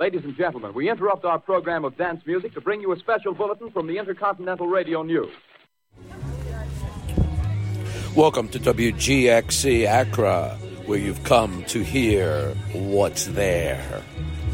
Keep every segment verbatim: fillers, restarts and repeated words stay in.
Ladies and gentlemen, we interrupt our program of dance music to bring you a special bulletin from the Intercontinental Radio News. Welcome to W G X C Accra, where you've come to hear what's there.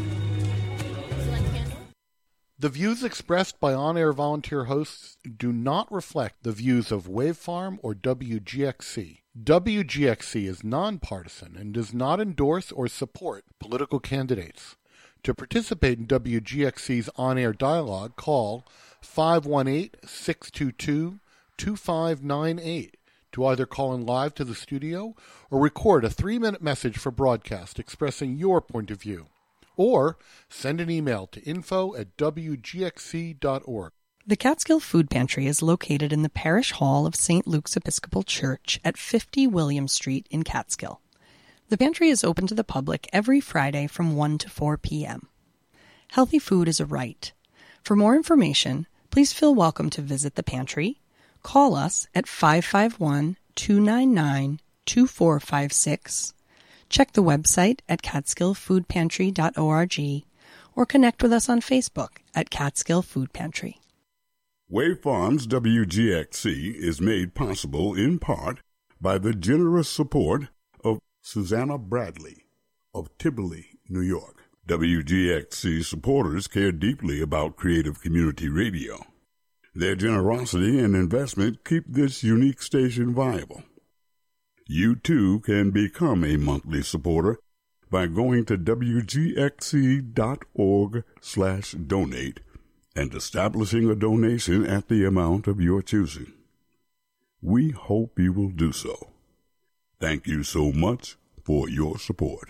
The views expressed by on-air volunteer hosts do not reflect the views of Wavefarm or W G X C. W G X C is nonpartisan and does not endorse or support political candidates. To participate in W G X C's on-air dialogue, call five one eight, six two two, two five nine eight to either call in live to the studio or record a three-minute message for broadcast expressing your point of view. Or send an email to info at w g x c dot org. The Catskill Food Pantry is located in the Parish Hall of Saint Luke's Episcopal Church at fifty William Street in Catskill. The pantry is open to the public every Friday from one to four p.m. Healthy food is a right. For more information, please feel welcome to visit the pantry. Call us at five five one, two nine nine, two four five six. Check the website at catskill food pantry dot org or connect with us on Facebook at Catskill Food Pantry. Wavefarm's W G X C is made possible in part by the generous support of Susanna Bradley of Tivoli, New York. W G X C supporters care deeply about creative community radio. Their generosity and investment keep this unique station viable. You, too, can become a monthly supporter by going to w g x c dot org slash donate and establishing a donation at the amount of your choosing. We hope you will do so. Thank you so much for your support.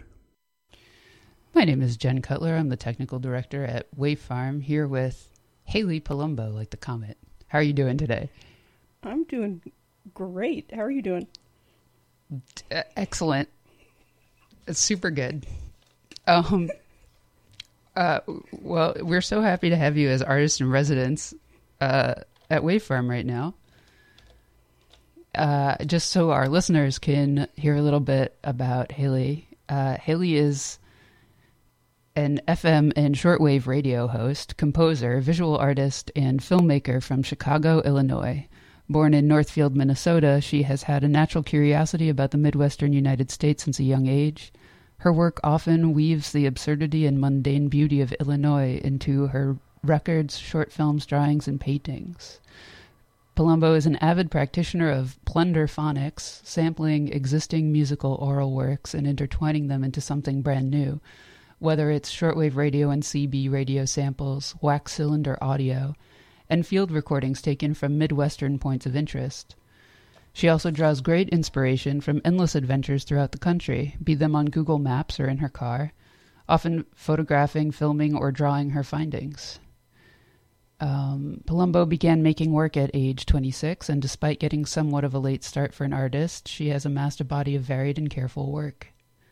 My name is Jen Cutler. I'm the technical director at Wavefarm, here with Haley Palumbo, like the comet. How are you doing today? I'm doing great. How are you doing? Uh, excellent. It's super good. Um, uh, well, we're so happy to have you as artist in residence uh, at Wavefarm right now. Uh, just so our listeners can hear a little bit about Haley. Uh, Haley is an F M and shortwave radio host, composer, visual artist, and filmmaker from Chicago, Illinois. Born in Northfield, Minnesota, she has had a natural curiosity about the Midwestern United States since a young age. Her work often weaves the absurdity and mundane beauty of Illinois into her records, short films, drawings, and paintings. Palumbo is an avid practitioner of plunder phonics, sampling existing musical oral works and intertwining them into something brand new, whether it's shortwave radio and C B radio samples, wax cylinder audio, and field recordings taken from Midwestern points of interest. She also draws great inspiration from endless adventures throughout the country, be them on Google Maps or in her car, often photographing, filming, or drawing her findings. Um, Palumbo began making work at age twenty-six, and despite getting somewhat of a late start for an artist, she has amassed a body of varied and careful work.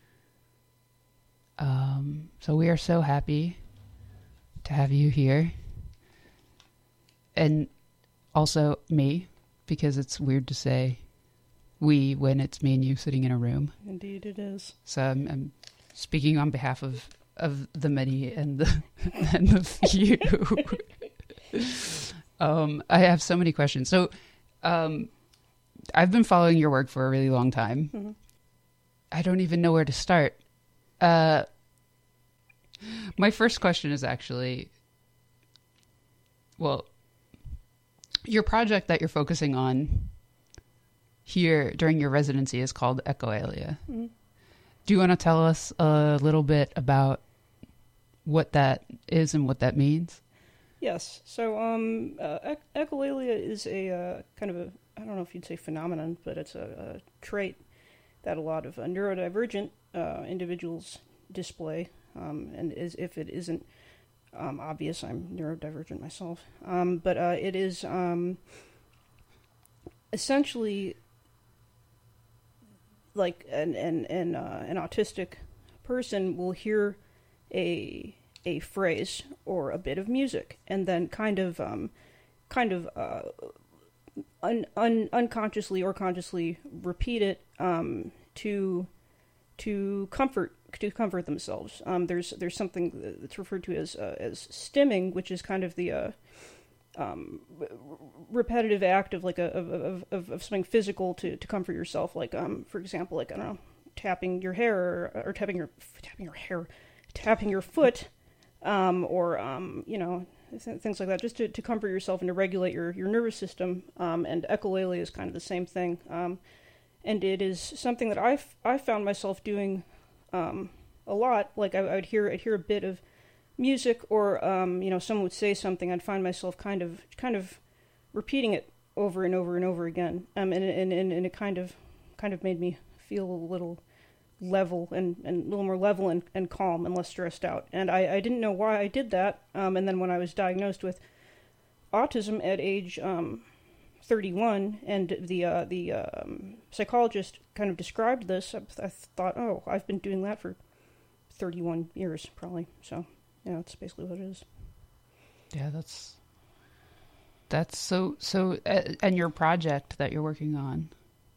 Um, so we are so happy to have you here. And also me, because it's weird to say we when it's me and you sitting in a room. Indeed it is. So I'm, I'm speaking on behalf of, of the many and the, and the few. um, I have so many questions. So um, I've been following your work for a really long time. Mm-hmm. I don't even know where to start. Uh, my first question is actually, well, your project that you're focusing on here during your residency is called Echolalia. Mm-hmm. Do you want to tell us a little bit about what that is and what that means? Yes. So, um, uh, echolalia is a uh, kind of a, I don't know if you'd say phenomenon, but it's a, a trait that a lot of uh, neurodivergent uh, individuals display. Um, and is, if it isn't um, obvious, I'm neurodivergent myself. Um, but uh, it is um, essentially like an an an, uh, an autistic person will hear a a phrase or a bit of music and then kind of um, kind of uh, un, un, unconsciously or consciously repeat it um, to to comfort to comfort themselves. Um, there's there's something that's referred to as uh, as stimming, which is kind of the uh, um, repetitive act of like a of, of, of, of something physical to, to comfort yourself. Like um, for example, like I don't know, tapping your hair or, or tapping your tapping your hair, tapping your foot, um, or um, you know. Things like that, just to, to comfort yourself and to regulate your, your nervous system. Um, and echolalia is kind of the same thing. Um, and it is something that I've, I found myself doing um, a lot. Like I, I would hear I'd hear a bit of music, or um, you know, someone would say something. I'd find myself kind of kind of repeating it over and over and over again. Um, and and, and and it kind of kind of made me feel a little level and, and a little more level and, and calm and less stressed out. And I, I didn't know why I did that. Um, and then when I was diagnosed with autism at age um, thirty-one, and the uh, the um, psychologist kind of described this, I, I thought, oh, I've been doing that for thirty-one years, probably. So, yeah, that's basically what it is. Yeah, that's that's so so. Uh, and your project that you're working on,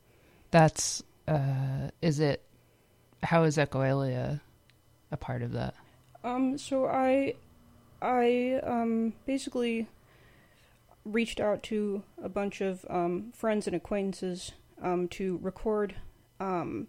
that's uh, is it? How is echolalia a part of that? Um, so I, I um, basically reached out to a bunch of um, friends and acquaintances um, to record um,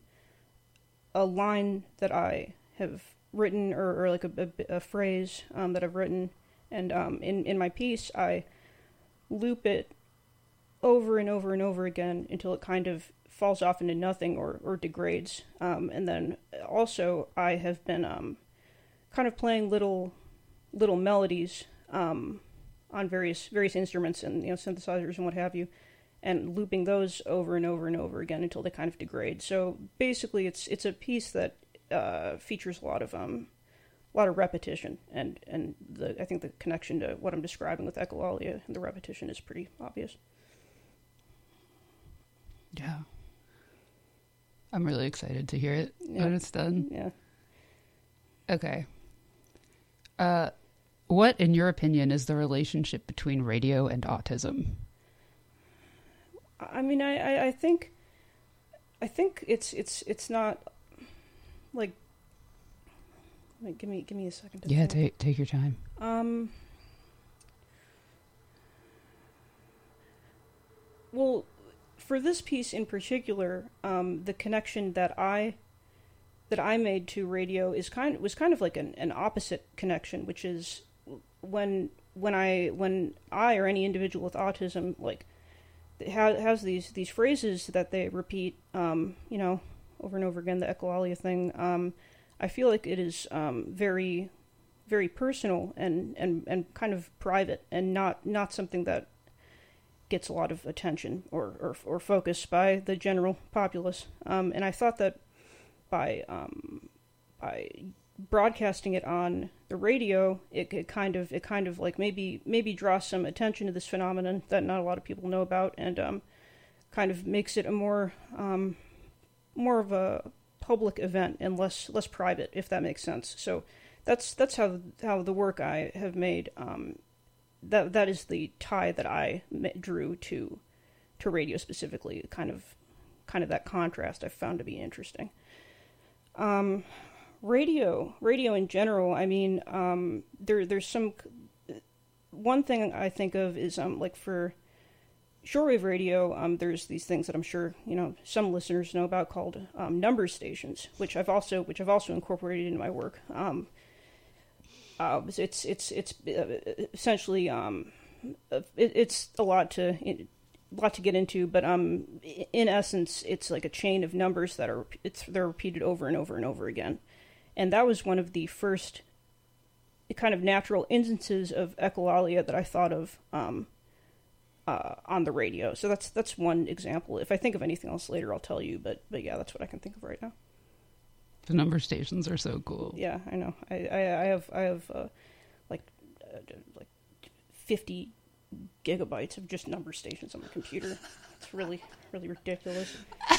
a line that I have written, or, or like a, a, a phrase um, that I've written, and um, in in my piece I loop it over and over and over again until it kind of falls off into nothing or, or degrades. Um, and then also I have been um, kind of playing little little melodies um, on various various instruments and, you know, synthesizers and what have you, and looping those over and over and over again until they kind of degrade. So basically it's it's a piece that uh, features a lot of um a lot of repetition, and, and the I think the connection to what I'm describing with echolalia and the repetition is pretty obvious. Yeah. I'm really excited to hear it Yeah. when it's done. Yeah. Okay. Uh, what, in your opinion, is the relationship between radio and autism? I mean, I, I, I think, I think it's it's it's not like. Wait, give me give me a second. To Yeah, think. take take your time. Um. Well, for this piece in particular, um, the connection that I that I made to radio is kind was kind of like an, an opposite connection, which is when when I when I or any individual with autism like has, has these these phrases that they repeat, um, you know, over and over again, the echolalia thing. Um, I feel like it is um, very very personal and, and, and kind of private, and not not something that gets a lot of attention or, or, or focus by the general populace. Um, and I thought that by um, by broadcasting it on the radio, it, it kind of it kind of like maybe maybe draws some attention to this phenomenon that not a lot of people know about, and um, kind of makes it a more um, more of a public event and less less private, if that makes sense. So that's that's how how the work I have made. Um, That that is the tie that I drew to to radio specifically. Kind of, kind of that contrast I found to be interesting. Um, radio, radio in general. I mean, um, there there's some. One thing I think of is um like for shortwave radio. Um, there's these things that I'm sure you know some listeners know about called um, number stations, which I've also which I've also incorporated into my work. Um, Uh, it's it's it's essentially um, it, it's a lot to a lot to get into, but um, in essence, it's like a chain of numbers that are it's they're repeated over and over and over again, and that was one of the first kind of natural instances of echolalia that I thought of um, uh, on the radio. So that's that's one example. If I think of anything else later, I'll tell you. But but yeah, that's what I can think of right now. The number stations are so cool. Yeah, I know. I I, I have I have uh, like uh, like fifty gigabytes of just number stations on my computer. It's really really ridiculous.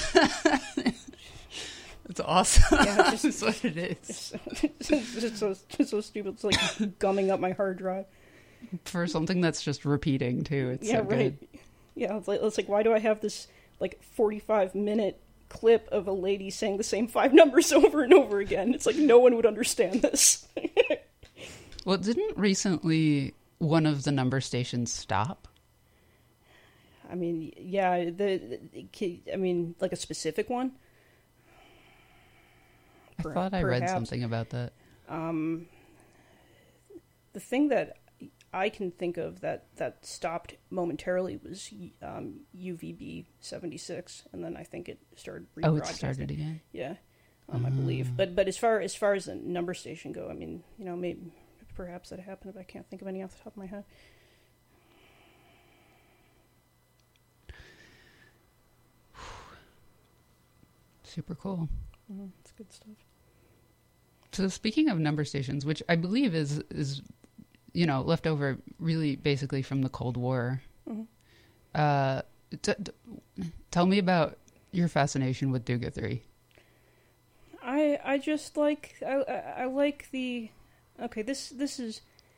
That's awesome. Yeah, it's just, that's what it is. It's, it's, it's, so, it's so stupid. It's like gumming up my hard drive for something that's just repeating too. It's yeah, so right. good. Yeah, it's like it's like why do I have this like forty-five minute clip of a lady saying the same five numbers over and over again. It's like no one would understand this. Well, didn't recently one of the number stations stop? I mean, yeah, the, the I mean, like a specific one. I Per- thought I read perhaps. something about that. Um, the thing that I can think of that, that stopped momentarily was um, U V B seventy-six, and then I think it started rebroadcasting. Oh, it started again? Yeah, um, I believe. But but as far as far as the number station go, I mean, you know, maybe perhaps that happened, but I can't think of any off the top of my head. Super cool. Mm-hmm. It's good stuff. So speaking of number stations, which I believe is is you know left over really basically from the Cold War, Mm-hmm. uh, t- t- tell me about your fascination with Duga three. I I just like I, I I like the okay this this is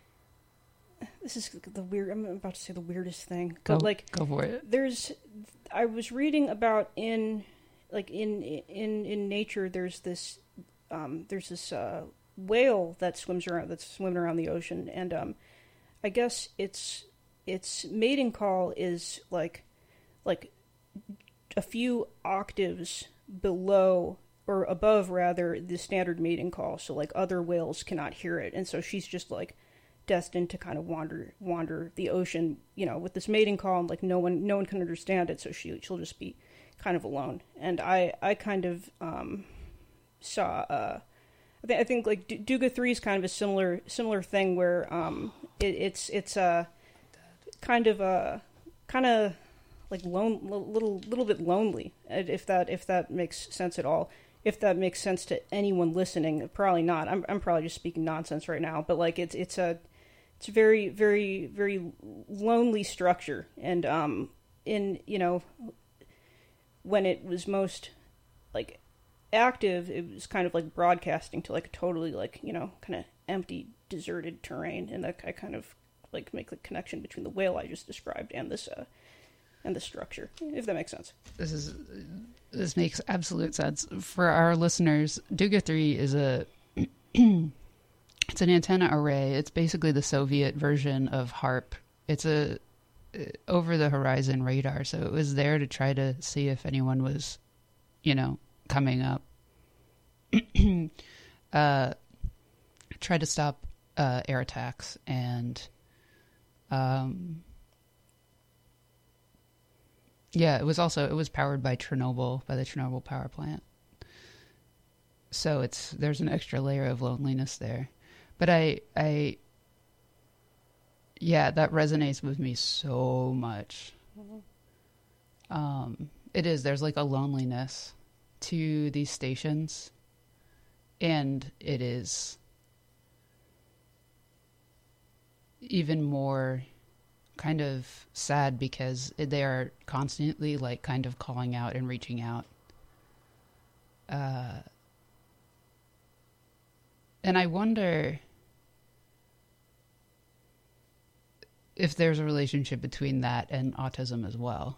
this is the weird I'm about to say the weirdest thing Go, but like go for it. there's I was reading about in like in in in nature there's this um there's this uh whale that swims around that's swimming around the ocean, and um I guess its its mating call is like like a few octaves below or above rather the standard mating call, so like other whales cannot hear it, and so she's just like destined to kind of wander wander the ocean, you know, with this mating call, and like no one no one can understand it, so she she'll just be kind of alone. And I I kind of um saw uh I think I think like D- Duga three is kind of a similar similar thing where um it, it's it's a uh, kind of a kind of like lone little little bit lonely, if that if that makes sense at all. If that makes sense to anyone listening, probably not. I'm I'm probably just speaking nonsense right now, but like it's it's a it's a very very very lonely structure, and um in you know when it was most like active, it was kind of like broadcasting to like a totally like you know kind of empty deserted terrain, and that I kind of like make the connection between the whale I just described and this uh and the structure, if that makes sense. This is this makes absolute sense for our listeners. Duga three is a it's an antenna array. It's basically the Soviet version of HARP. It's a over the horizon radar, so it was there to try to see if anyone was, you know, coming up. uh, try to stop uh, air attacks and. Um, Yeah, it was also it was powered by Chernobyl, by the Chernobyl power plant. So it's there's an extra layer of loneliness there. But I I yeah, that resonates with me so much. Mm-hmm. Um it is there's like a loneliness to these stations, and it is even more kind of sad because they are constantly like kind of calling out and reaching out. Uh, and I wonder if there's a relationship between that and autism as well.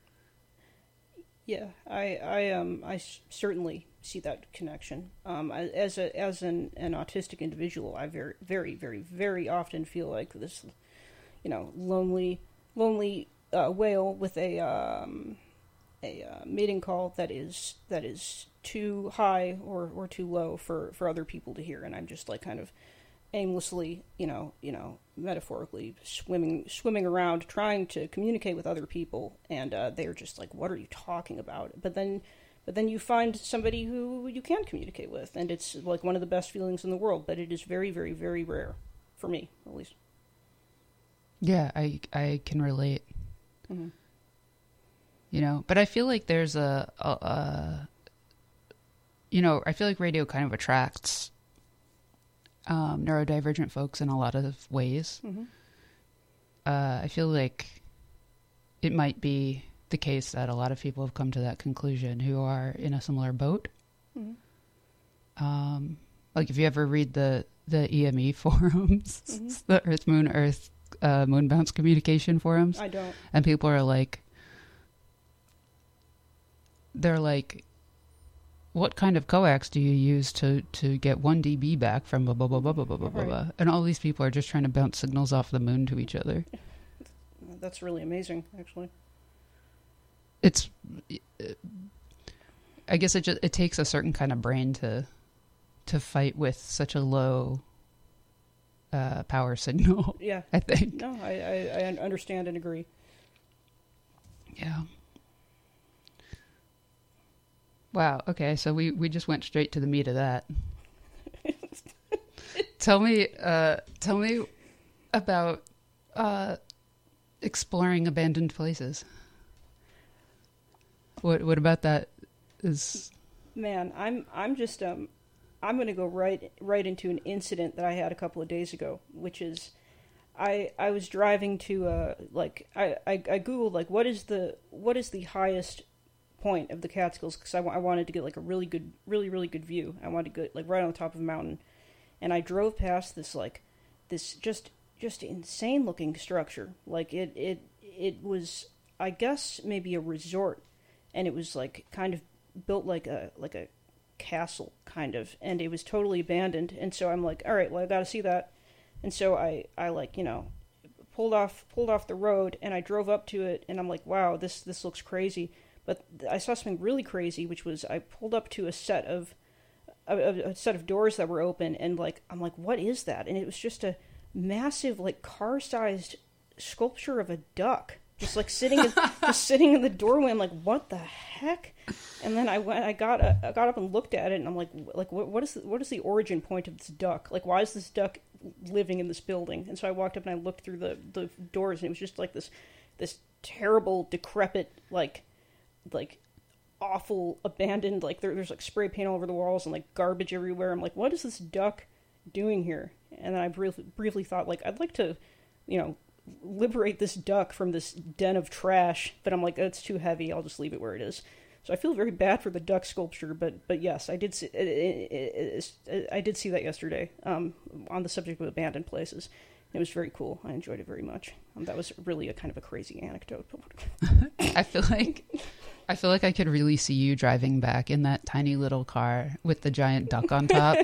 Yeah, I, I, um, I s- certainly see that connection. Um, I, as a, as an, an autistic individual, I very, very, very, very often feel like this, you know, lonely, lonely uh, whale with a um, a uh, mating call that is that is too high or, or too low for, for other people to hear, and I'm just like kind of aimlessly, you know, you know, metaphorically swimming swimming around trying to communicate with other people, and uh, they're just like, "What are you talking about?" But then, but then you find somebody who you can communicate with, and it's like one of the best feelings in the world. But it is very, very, very rare for me, at least. Yeah, I I can relate. Mm-hmm. You know, but I feel like there's a, a, a, you know, I feel like radio kind of attracts um, neurodivergent folks in a lot of ways. Mm-hmm. Uh, I feel like it might be the case that a lot of people have come to that conclusion who are in a similar boat. Mm-hmm. Um, like if you ever read the, the E M E forums, mm-hmm. the Earth, Moon, Earth, uh, Moon Bounce communication forums. I don't. And people are like, they're like, what kind of coax do you use to, to get one dB back from blah, blah, blah, blah, blah, blah, blah, blah, Right. blah. And all these people are just trying to bounce signals off the moon to each other. That's really amazing, actually. It's, I guess it just, it takes a certain kind of brain to, to fight with such a low uh, power signal. Yeah. I think. No, I, I, I understand and agree. Yeah. Wow. Okay. So we, we just went straight to the meat of that. tell me, uh, tell me about, uh, exploring abandoned places. What, what about that is... Man, I'm, I'm just, um, I'm going to go right, right into an incident that I had a couple of days ago, which is, I, I was driving to, uh, like, I, I, I Googled, like, what is the, what is the highest point of the Catskills, because I, I wanted to get like a really good, really really good view. I wanted to get like right on the top of a mountain, and I drove past this like this just just insane looking structure. Like it it it was, I guess, maybe a resort, and it was like kind of built like a like a castle kind of, and it was totally abandoned. And so I'm like, all right, well I got to see that. And so I I like you know pulled off pulled off the road, and I drove up to it, and I'm like, wow, this this looks crazy. But I saw something really crazy, which was I pulled up to a set of a, a set of doors that were open, and like I'm like, what is that? And it was just a massive, like car-sized sculpture of a duck, just like sitting, in, just sitting in the doorway. I'm like, what the heck? And then I went, I got, uh, I got up and looked at it, and I'm like, like what, what is, the, what is the origin point of this duck? Like, why is this duck living in this building? And so I walked up and I looked through the the doors, and it was just like this, this terrible, decrepit, like. like awful abandoned, like there, there's like spray paint all over the walls and like garbage everywhere. I'm like, what is this duck doing here? And then I briefly, briefly thought like, I'd like to, you know, liberate this duck from this den of trash, but I'm like, it's too heavy, I'll just leave it where it is. So I feel very bad for the duck sculpture, but but yes, I did see, it, it, it, I did see that yesterday, um, on the subject of abandoned places. It was very cool. I enjoyed it very much. Um, that was really a kind of a crazy anecdote. I feel like I feel like I could really see you driving back in that tiny little car with the giant duck on top.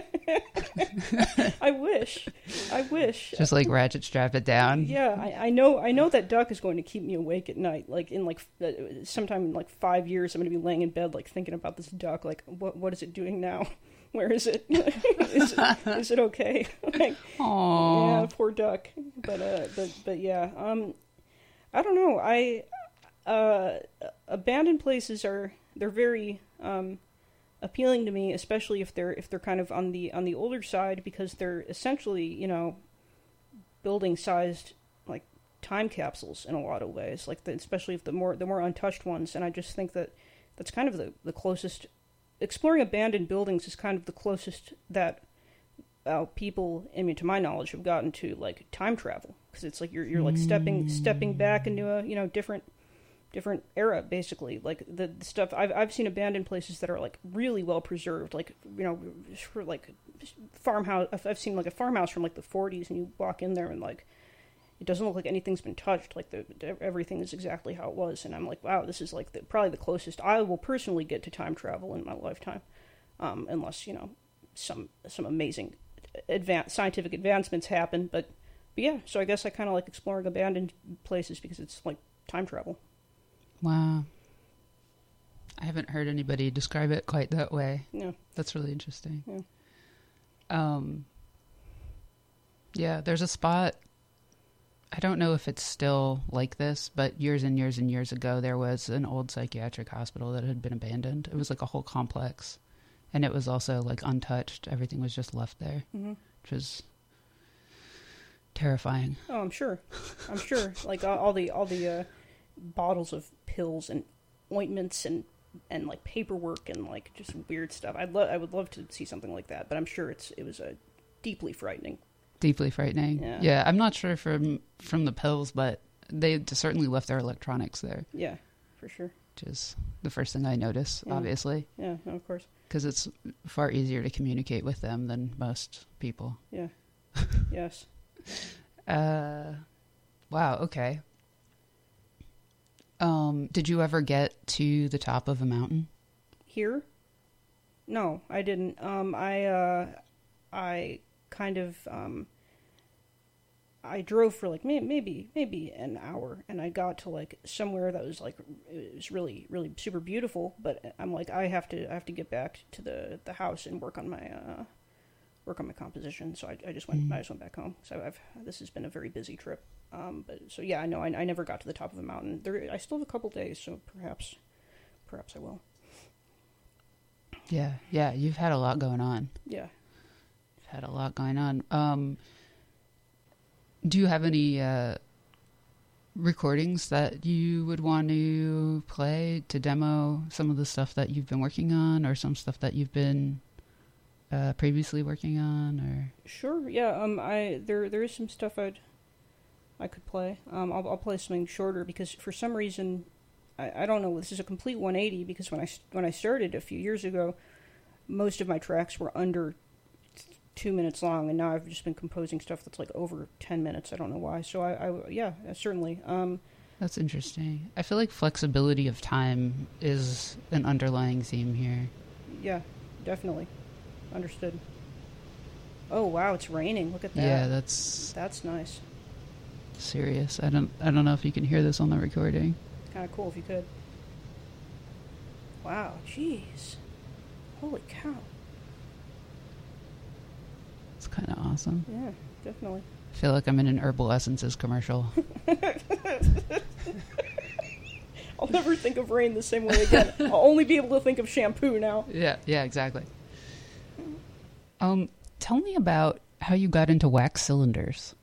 I wish. I wish. Just like ratchet strap it down. Yeah, I, I know. I know that duck is going to keep me awake at night. Like in like uh, sometime in like five years, I'm going to be laying in bed like thinking about this duck. Like, what what is it doing now? Where is it? is it is it okay? Like, Aww. yeah, poor duck. But uh, but but yeah. Um, I don't know. I uh, abandoned places are they're very um appealing to me, especially if they're if they're kind of on the on the older side, because they're essentially, you know, building sized like time capsules in a lot of ways. Like the, especially if the more the more untouched ones. And I just think that that's kind of the the closest. Exploring abandoned buildings is kind of the closest that uh, people, I mean, to my knowledge, have gotten to like time travel, because it's like you're you're like stepping stepping back into a you know different different era, basically. Like the, the stuff I've I've seen abandoned places that are like really well preserved, like you know for like farmhouse. I've seen like a farmhouse from like the forties, and you walk in there and like it doesn't look like anything's been touched. Like the everything is exactly how it was, and I'm like, wow, this is like the, probably the closest I will personally get to time travel in my lifetime, um, unless you know some some amazing advanced scientific advancements happen. But, but yeah, so I guess I kind of like exploring abandoned places because it's like time travel. Wow, I haven't heard anybody describe it quite that way. Yeah, that's really interesting. Yeah. Um. Yeah, there's a spot. I don't know if it's still like this, but years and years and years ago, there was an old psychiatric hospital that had been abandoned. It was like a whole complex, and it was also like untouched. Everything was just left there, mm-hmm. which was terrifying. Oh, I'm sure. I'm sure. Like all, all the all the uh, bottles of pills and ointments and and like paperwork and like just weird stuff. I'd love I would love to see something like that, but I'm sure it's it was a uh, deeply frightening. Deeply frightening. Yeah. yeah, I'm not sure from from the pills, but they certainly left their electronics there. Yeah, for sure. Which is the first thing I notice, yeah. obviously. Yeah, no, of course. Because it's far easier to communicate with them than most people. Yeah. Yes. Uh, wow. Okay. Um, did you ever get to the top of a mountain? Here? no, I didn't. Um, I uh, I kind of um, I drove for like may- maybe maybe an hour, and I got to like somewhere that was like it was really really super beautiful. But I'm like I have to I have to get back to the, the house and work on my uh, work on my composition. So I, I just went mm. I just went back home. So I've this has been a very busy trip. Um, but so yeah, I know I, I never got to the top of a mountain. There I still have a couple days, so perhaps perhaps I will. Yeah, yeah, you've had a lot going on. Yeah. You've had a lot going on. Um, do you have any uh, recordings that you would want to play to demo some of the stuff that you've been working on, or some stuff that you've been uh, previously working on? Or Sure, yeah. Um, I there there is some stuff I'd I could play. Um, I'll I'll play something shorter because for some reason. I, I don't know. This is a complete one eighty because when I when I started a few years ago, most of my tracks were under two minutes long, and now I've just been composing stuff that's like over ten minutes. I don't know why. So I, I yeah, certainly. Um, that's interesting. I feel like flexibility of time is an underlying theme here. Yeah, definitely. Understood. Oh wow, it's raining. Look at that. Yeah, that's that's nice. Serious. I don't I don't know if you can hear this on the recording. Kind of cool if you could. Wow, jeez. Holy cow. It's kind of awesome. Yeah, definitely. I feel like I'm in an Herbal Essences commercial. I'll never think of rain the same way again. I'll only be able to think of shampoo now. Yeah, yeah, exactly. Um, tell me about how you got into wax cylinders.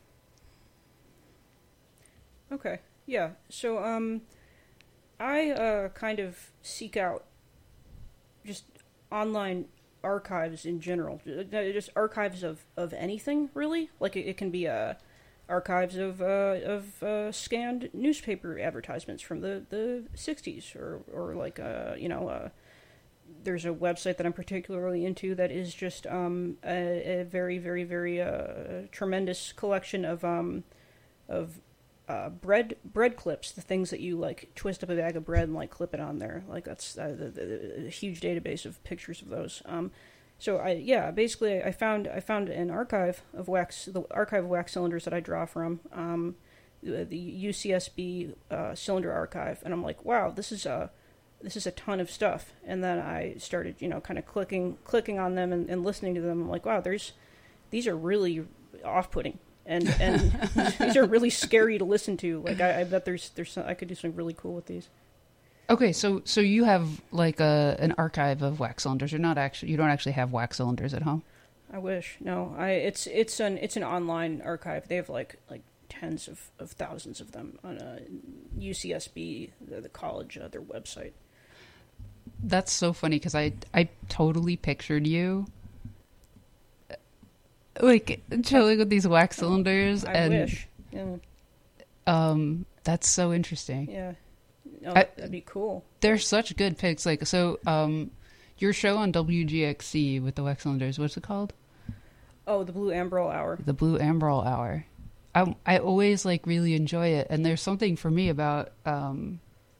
Okay. Yeah, so um, I uh, kind of seek out just online archives in general, just archives of, of anything really. Like it, it can be uh, archives of uh, of uh, scanned newspaper advertisements from the, the sixties, or or like uh, you know, uh, there's a website that I'm particularly into that is just um, a, a very very very uh, tremendous collection of um, of Uh, bread bread clips, the things that you like twist up a bag of bread and like clip it on there. Like that's uh, the, the, the huge database of pictures of those. Um, so I yeah basically I found I found an archive of wax the archive of wax cylinders that I draw from um, the, the U C S B uh, cylinder archive, and I'm like, wow, this is a this is a ton of stuff. And then I started you know kind of clicking clicking on them and, and listening to them. I'm like, wow, there's these are really off-putting. And and these are really scary to listen to. Like I, I bet there's there's some, I could do something really cool with these. Okay, so so you have like a an archive of wax cylinders. You're not actually you don't actually have wax cylinders at home. I wish. No, I it's it's an it's an online archive. They have like like tens of, of thousands of them on a U C S B, the, the college uh, their website. That's so funny because I I totally pictured you. Like chilling with these wax cylinders, I and wish. Yeah. Um, that's so interesting. Yeah, no, I, that'd be cool. They're such good pics. Like so, um, your show on W G X C with the wax cylinders. What's it called? Oh, the Blue Amberol Hour. The Blue Amberol Hour. I I always like really enjoy it, and there's something for me about um.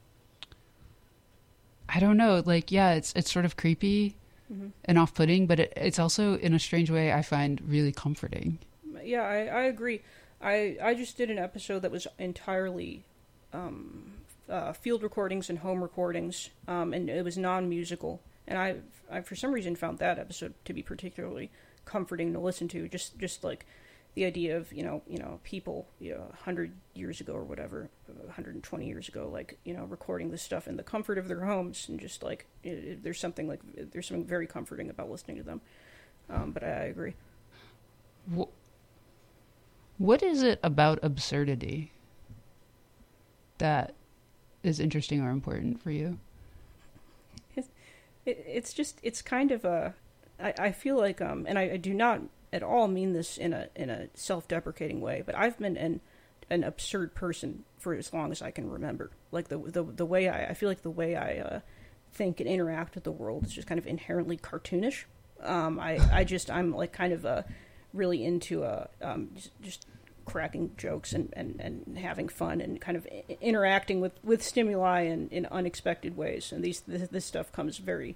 I don't know, like yeah, it's it's sort of creepy. Mm-hmm. And off-putting, but it, it's also in a strange way I find really comforting. Yeah, I, I agree. I I just did an episode that was entirely um, uh, field recordings and home recordings, um, and it was non-musical. And I, I for some reason found that episode to be particularly comforting to listen to. Just just like the idea of you know you know people you know a hundred years ago or whatever, one hundred twenty years ago, like you know recording this stuff in the comfort of their homes, and just like it, it, there's something like there's something very comforting about listening to them. Um, but I, I agree. What, what is it about absurdity that is interesting or important for you? It's, it, it's just it's kind of a I, I feel like um and I, I do not at all mean this in a in a self-deprecating way, but I've been an an absurd person for as long as I can remember. Like the the the way I I feel like the way I uh, think and interact with the world is just kind of inherently cartoonish. Um, I I just I'm like kind of uh, really into uh, um just, just cracking jokes and, and, and having fun and kind of I- interacting with, with stimuli in, in unexpected ways. And these this, this stuff comes very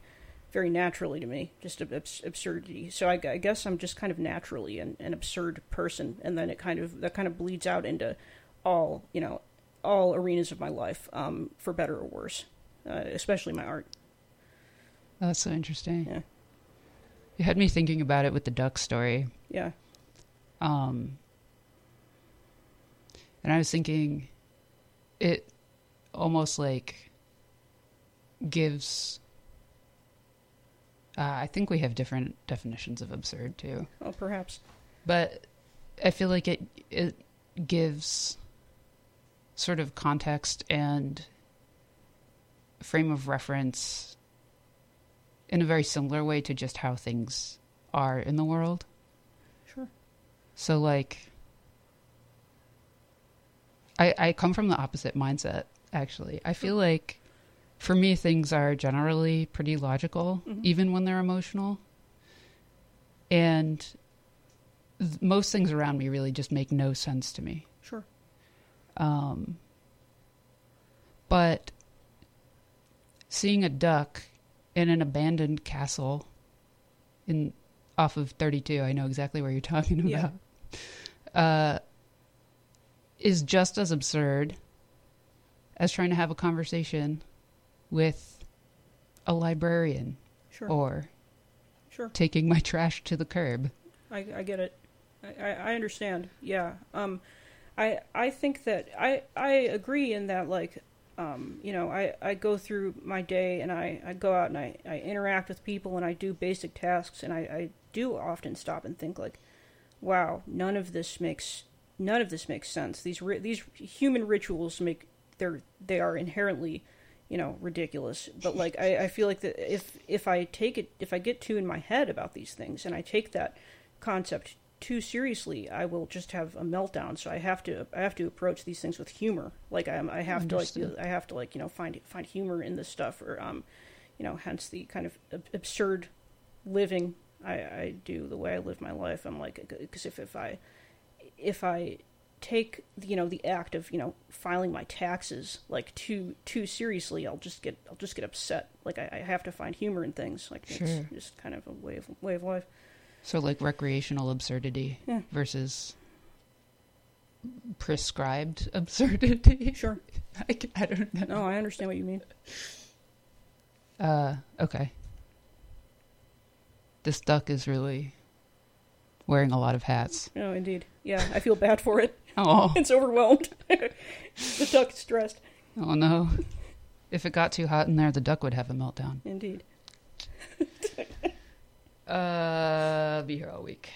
very naturally to me, just abs- absurdity. So I, I guess I'm just kind of naturally an, an absurd person, and then it kind of that kind of bleeds out into all you know all arenas of my life, um, for better or worse, uh, especially my art. Oh, that's so interesting. Yeah, you had me thinking about it with the duck story. Yeah. Um, and I was thinking, it almost like gives. Uh, I think we have different definitions of absurd too. Oh, perhaps. But I feel like it it gives sort of context and frame of reference in a very similar way to just how things are in the world. Sure. So, like, I I come from the opposite mindset, actually. I feel like, for me, things are generally pretty logical, mm-hmm. even when they're emotional. And th- most things around me really just make no sense to me. Sure. Um, but seeing a duck in an abandoned castle in off of thirty-two, I know exactly where you're talking about, yeah. uh, is just as absurd as trying to have a conversation with a librarian, sure. or sure. taking my trash to the curb. I, I get it. I, I understand. Yeah. Um, I I think that I I agree in that, like, um, you know, I, I go through my day and I, I go out and I, I interact with people and I do basic tasks, and I, I do often stop and think, like, wow, none of this makes none of this makes sense. These ri- these human rituals make they're they are inherently, you know, ridiculous. But, like, I, I feel like that if if I take it if I get too in my head about these things and I take that concept too seriously, I will just have a meltdown. So I have to I have to approach these things with humor. Like, I I have Understood. to like I have to like you know find find humor in this stuff, or um, you know, hence the kind of ab- absurd living I, I do, the way I live my life. I'm like, because if if I if I take you know the act of you know filing my taxes like too too seriously, I'll just get I'll just get upset. Like, I, I have to find humor in things. Like, sure. It's just kind of a way of way of life. So, like, recreational absurdity yeah. versus prescribed absurdity. Sure. I, I don't know. No, I understand what you mean. Uh, okay. This duck is really wearing a lot of hats. Oh, indeed. Yeah, I feel bad for it. Oh. It's overwhelmed. The duck is stressed. Oh, no. If it got too hot in there, the duck would have a meltdown. Indeed. Uh, I'll be here all week.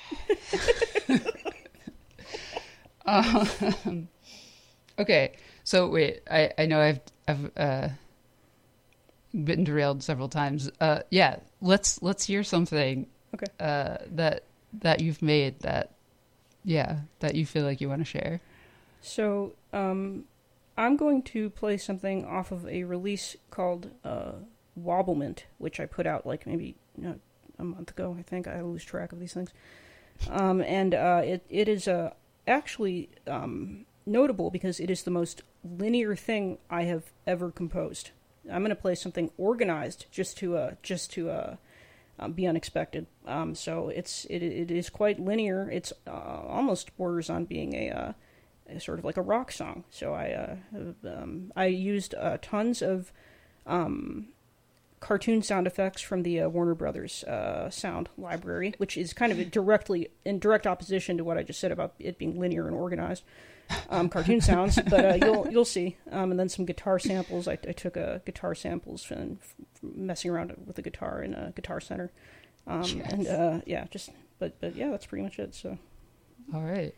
um, okay, so wait, I, I know I've I've uh, been derailed several times. Uh, yeah, let's let's hear something. Okay. Uh, that that you've made that, yeah, that you feel like you want to share. So, um, I'm going to play something off of a release called uh, Wobblement, which I put out like maybe. You know, a month ago, I think. I lose track of these things. Um, and uh, it it is uh, actually um, notable because it is the most linear thing I have ever composed. I'm going to play something organized just to uh, just to uh, uh, be unexpected. Um, so it's it it is quite linear. It's uh, almost borders on being a, uh, a sort of like a rock song. So I uh, um, I used uh, tons of um, cartoon sound effects from the uh, Warner Brothers uh, sound library, which is kind of directly in direct opposition to what I just said about it being linear and organized. Um, cartoon sounds, but uh, you'll you'll see. Um, and then some guitar samples. I, I took uh, guitar samples and messing around with the guitar in a Guitar Center. Um, yes. And uh, yeah, just but but yeah, that's pretty much it. So, all right.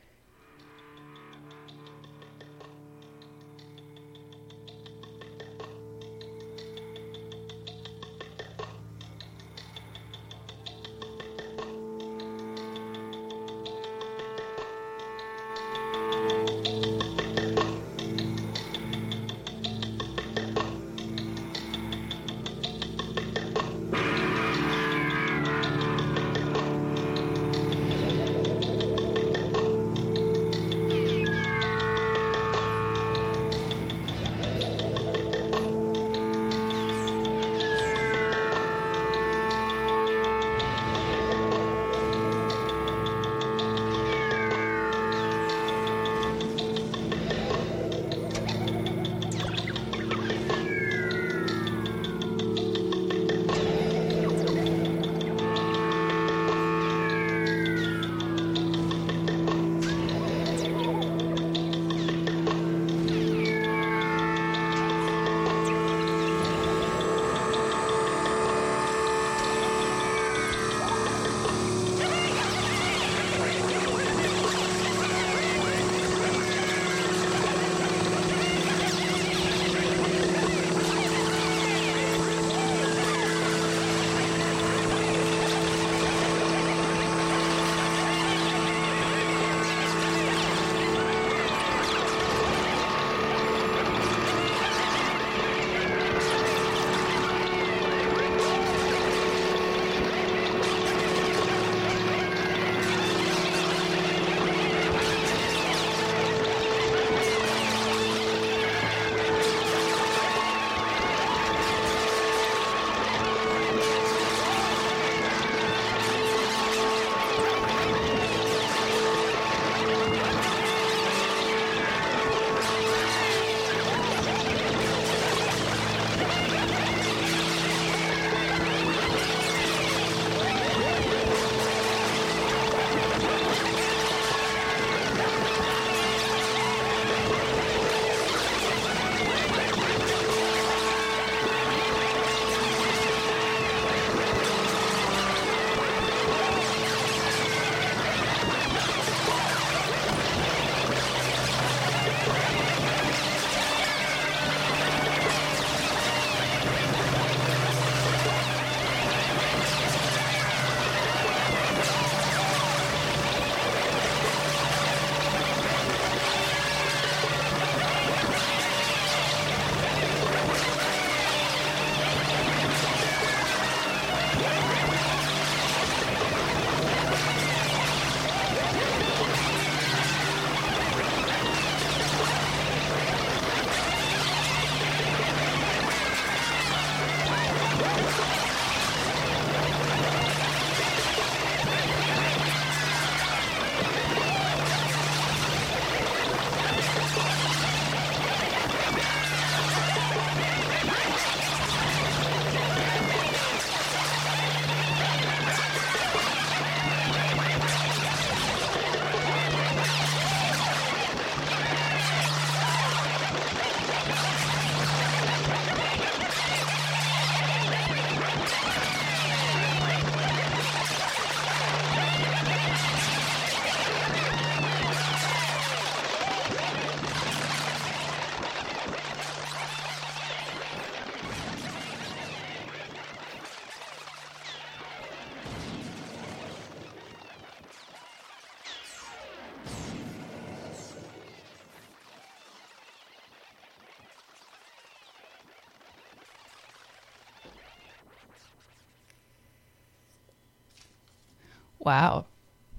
Wow.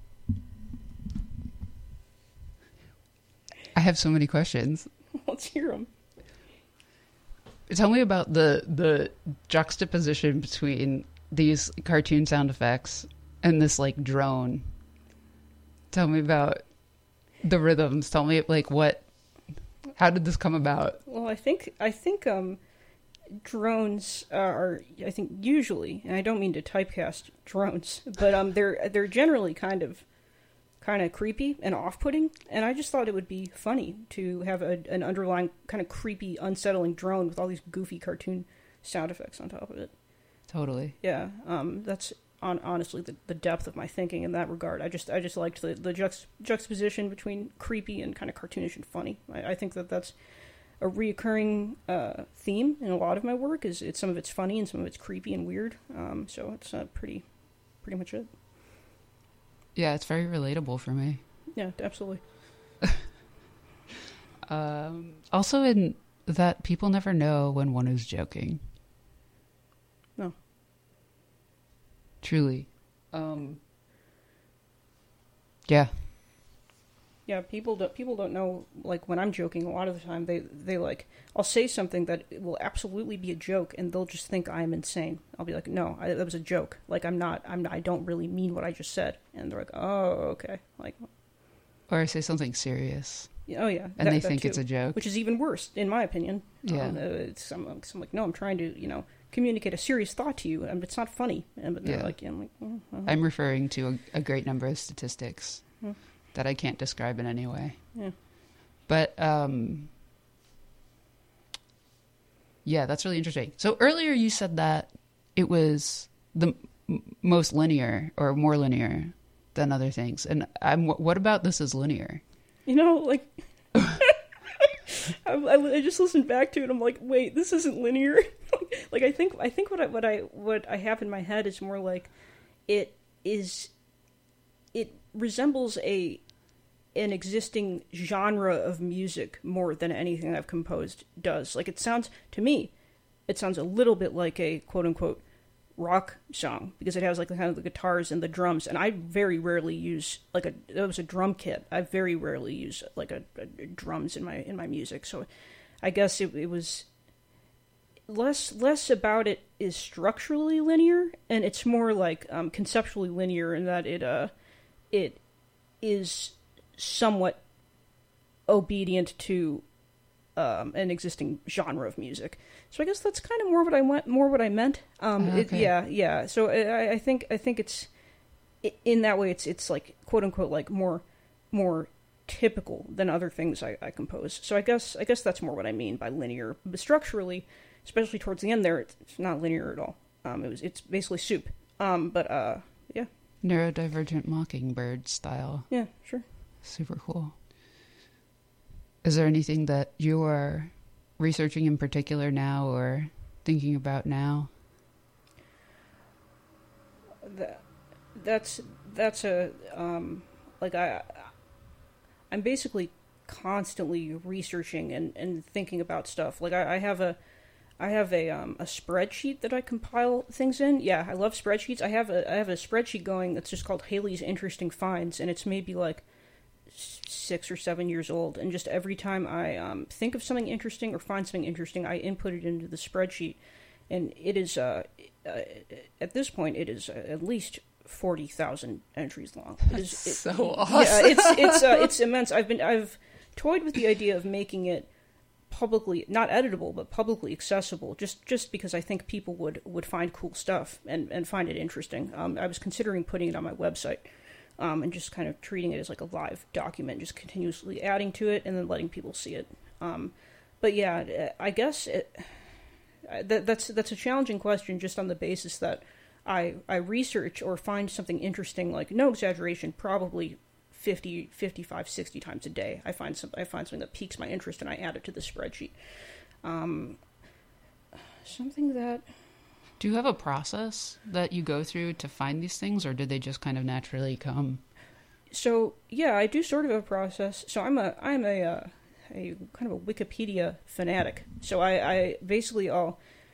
I have so many questions. Let's hear them. Tell me about the the juxtaposition between these cartoon sound effects and this like drone. Tell me about the rhythms. Tell me like what, how did this come about? Well, I think I think um, drones are I think usually, and I don't mean to typecast drones, but um, they're they're generally kind of kind of creepy and off-putting, and I just thought it would be funny to have a, an underlying kind of creepy, unsettling drone with all these goofy cartoon sound effects on top of it. Totally. Yeah, um, that's on, honestly the, the depth of my thinking in that regard. I just I just liked the, the juxt, juxtaposition between creepy and kind of cartoonish and funny. I, I think that that's a reoccurring uh, theme in a lot of my work. Is it's some of it's funny and some of it's creepy and weird. Um, so it's uh, pretty pretty much it. Yeah, it's very relatable for me. Yeah, absolutely. um, also, in that people never know when one is joking. No. Truly. Um, yeah. Yeah, people don't people don't know, like, when I'm joking a lot of the time, they, they like, I'll say something that will absolutely be a joke, and they'll just think I'm insane. I'll be like, no, I, that was a joke. Like, I'm not, I'm not, I don't really mean what I just said. And they're like, oh, okay. Like, or I say something serious. Oh, yeah. And that, they that think too, it's a joke. Which is even worse, in my opinion. Yeah. Um, uh, it's, I'm, I'm like, no, I'm trying to, you know, communicate a serious thought to you, and it's not funny. And but they're Yeah. like, yeah, I'm like, oh, oh. I'm referring to a, a great number of statistics Hmm. that I can't describe in any way. Yeah. But, um, yeah, that's really interesting. So earlier you said that it was the m- most linear or more linear than other things. And I'm, what about this is linear? You know, like, I, I, I just listened back to it. I'm like, wait, this isn't linear. Like, I think, I think what I, what I, what I have in my head is more like, it is, it resembles a, an existing genre of music more than anything I've composed does. Like, it sounds, to me, it sounds a little bit like a quote-unquote rock song, because it has, like, kind of the guitars and the drums, and I very rarely use, like, a, it was a drum kit. I very rarely use, like, a, a drums in my, in my music, so I guess it, it was less, less about it is structurally linear, and it's more, like, um, conceptually linear in that it, uh, it is somewhat obedient to um, an existing genre of music. So I guess that's kind of more what I went, more what I meant. Um, okay. it, yeah, yeah. So I, I think I think it's in that way. It's it's like quote unquote like more more typical than other things I, I compose. So I guess I guess that's more what I mean by linear. But structurally, especially towards the end there, it's, it's not linear at all. Um, it was it's basically soup. Um, but uh, yeah. Neurodivergent Mockingbird style. Yeah, sure. Super cool. Is there anything that you are researching in particular now or thinking about now? That, that's that's a um, like I I'm basically constantly researching and, and thinking about stuff. Like I, I have a I have a um, a spreadsheet that I compile things in. Yeah, I love spreadsheets. I have a I have a spreadsheet going that's just called Haley's Interesting Finds, and it's maybe like six or seven years old. And just every time I um, think of something interesting or find something interesting, I input it into the spreadsheet, and it is uh, uh at this point it is at least forty thousand entries long. It is That's it, so awesome. Yeah, it's it's uh, it's immense. I've been I've toyed with the idea of making it publicly, not editable, but publicly accessible, just just because I think people would, would find cool stuff and, and find it interesting. Um, I was considering putting it on my website um, and just kind of treating it as like a live document, just continuously adding to it and then letting people see it. Um, but yeah, I guess it, that, that's that's a challenging question just on the basis that I, I research or find something interesting, like, no exaggeration, probably fifty, fifty-five, sixty times a day. I find some, I find something that piques my interest and I add it to the spreadsheet. Um, something that... Do you have a process that you go through to find these things, or did they just kind of naturally come? So, yeah, I do sort of have a process. So I'm a, I'm a, uh, a kind of a Wikipedia fanatic. So I, I basically, I'll,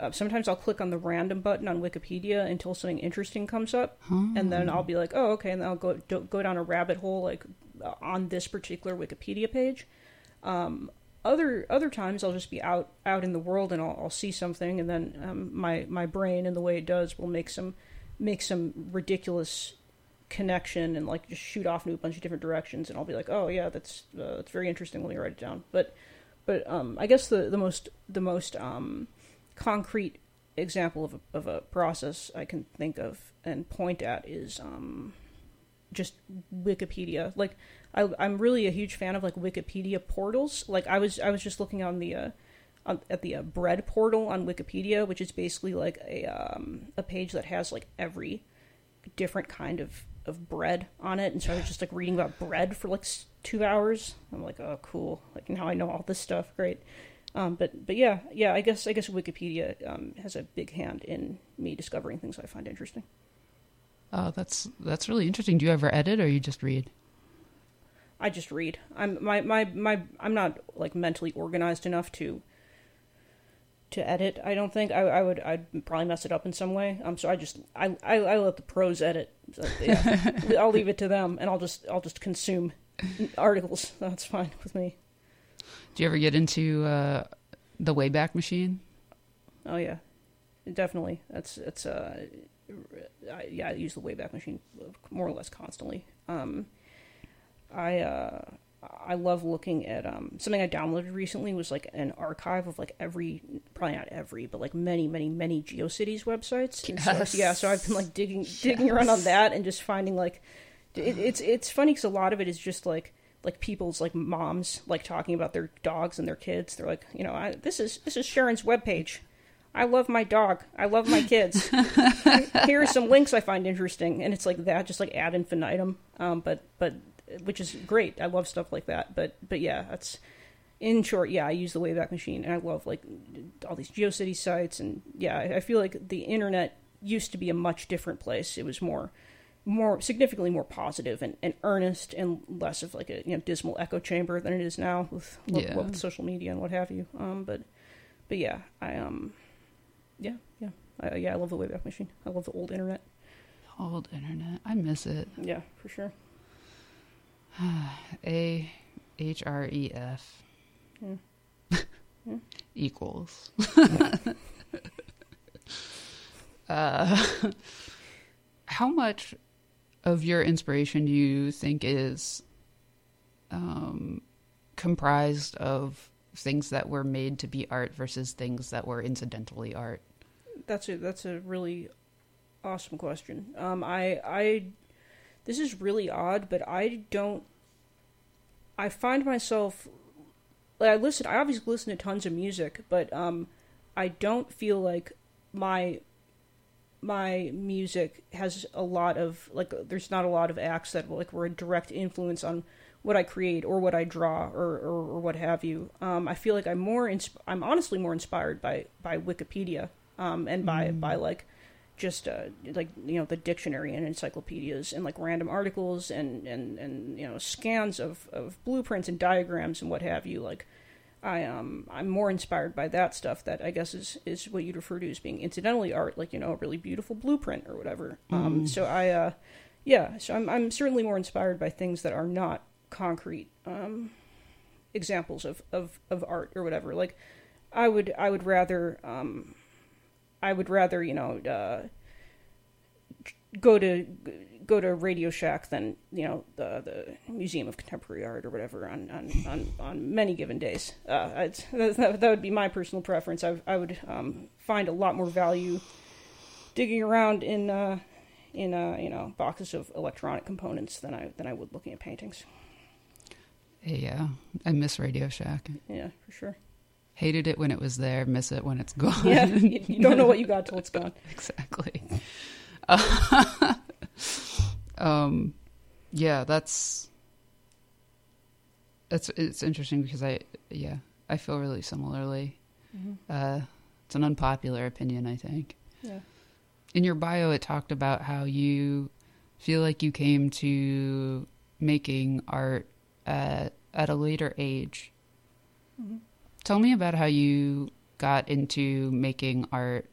uh, sometimes I'll click on the random button on Wikipedia until something interesting comes up, Hmm. and then I'll be like, oh, okay, and then I'll go do, go down a rabbit hole like uh, on this particular Wikipedia page. Um, other other times I'll just be out out in the world and I'll, I'll see something, and then um, my my brain and the way it does will make some make some ridiculous connection and like just shoot off into a bunch of different directions, and I'll be like, oh yeah, that's uh, that's very interesting. Let me write it down. But but um, I guess the the most the most um, concrete example of a, of a process I can think of and point at is um, just Wikipedia. Like I, I'm really a huge fan of like Wikipedia portals. Like I was I was just looking on the uh, on, at the uh, bread portal on Wikipedia, which is basically like a um, a page that has like every different kind of of bread on it, and so I was just like reading about bread for like two hours. I'm like, oh, cool! Like now I know all this stuff. Great. Um, but but yeah, yeah. I guess I guess Wikipedia um, has a big hand in me discovering things I find interesting. Oh, that's that's really interesting. Do you ever edit, or you just read? I just read. I'm my my my. I'm not like mentally organized enough to to edit. I don't think I, I would. I'd probably mess it up in some way. Um. So I just I I, I let the pros edit. So, yeah. I'll leave it to them, and I'll just I'll just consume articles. That's fine with me. Do you ever get into uh, the Wayback Machine? Oh yeah, definitely. That's it's uh, I, yeah. I use the Wayback Machine more or less constantly. Um, I uh, I love looking at um something I downloaded recently was like an archive of like every probably not every but like many many many GeoCities websites. And Yes. so, yeah, so I've been like digging digging around on that and just finding like it, it's it's funny because a lot of it is just like. like people's like moms like talking about their dogs and their kids. They're like, you know, I, this is this is Sharon's webpage. I love my dog. I love my kids. Here are some links I find interesting, and it's like that, just like ad infinitum. Um, but but which is great. I love stuff like that. But but yeah, that's in short. Yeah, I use the Wayback Machine, and I love like all these GeoCities sites, and yeah, I, I feel like the internet used to be a much different place. It was more. more significantly more positive and, and earnest and less of like a you know dismal echo chamber than it is now with, Yeah. with social media and what have you. Um, but but yeah, I um yeah yeah I, yeah I love the Wayback Machine. I love the old internet. Old internet. I miss it. Yeah, for sure. A H R E F Yeah. Yeah. equals. uh, how much of your inspiration do you think is um, comprised of things that were made to be art versus things that were incidentally art? That's a that's a really awesome question. Um, I I this is really odd, but I don't. I find myself like I listen. I obviously listen to tons of music, but um, I don't feel like my my music has a lot of like. There's not a lot of acts that like were a direct influence on what I create or what I draw or or, or what have you. Um, I feel like I'm more. Insp- I'm honestly more inspired by by Wikipedia. Um, and by, mm. by like, just, uh, like, you know, the dictionary and encyclopedias and, like, random articles and, and, and you know, scans of, of blueprints and diagrams and what have you. Like, I, um, I'm more inspired by that stuff that I guess is, is what you'd refer to as being incidentally art, like, you know, a really beautiful blueprint or whatever. Mm. Um, so I, uh, yeah, so I'm, I'm certainly more inspired by things that are not concrete, um, examples of, of, of art or whatever. Like, I would, I would rather, um... I would rather, you know, uh, go to go to Radio Shack than, you know, the the Museum of Contemporary Art or whatever on on, on, on many given days. Uh, it's, that, that would be my personal preference. I, I would um, find a lot more value digging around in uh, in uh, you know boxes of electronic components than I than I would looking at paintings. Yeah, I miss Radio Shack. Yeah, for sure. Hated it when it was there, miss it when it's gone. Yeah, you, you don't know what you got till it's gone. Exactly. Uh, um, yeah, that's that's it's interesting because I yeah I feel really similarly. Mm-hmm. Uh, it's an unpopular opinion, I think. Yeah. In your bio, it talked about how you feel like you came to making art at at a later age. Mm-hmm. Tell me about how you got into making art,